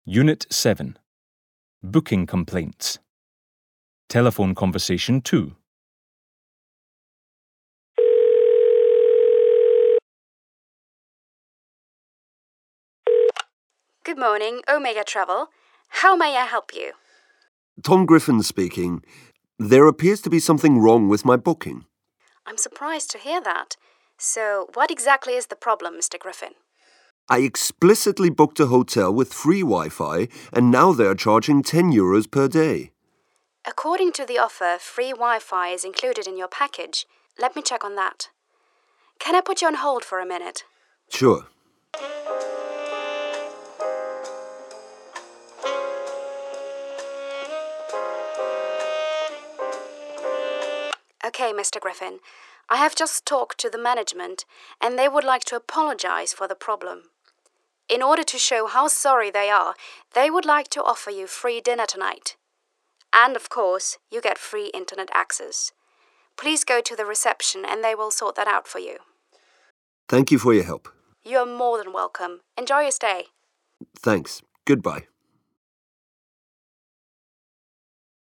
Unit 7. Booking complaints. Telephone conversation 2. Good morning, Omega Travel. How may I help you? Tom Griffin speaking. There appears to be something wrong with my booking. I'm surprised to hear that. So, what exactly is the problem, Mr. Griffin? I explicitly booked a hotel with free Wi-Fi and now they're charging €10 per day. According to the offer, free Wi-Fi is included in your package. Let me check on that. Can I put you on hold for a minute? Sure. Okay, Mr. Griffin. I have just talked to the management and they would like to apologize for the problem. In order to show how sorry they are, they would like to offer you free dinner tonight. And of course, you get free internet access. Please go to the reception and they will sort that out for you. Thank you for your help. You are more than welcome. Enjoy your stay. Thanks. Goodbye.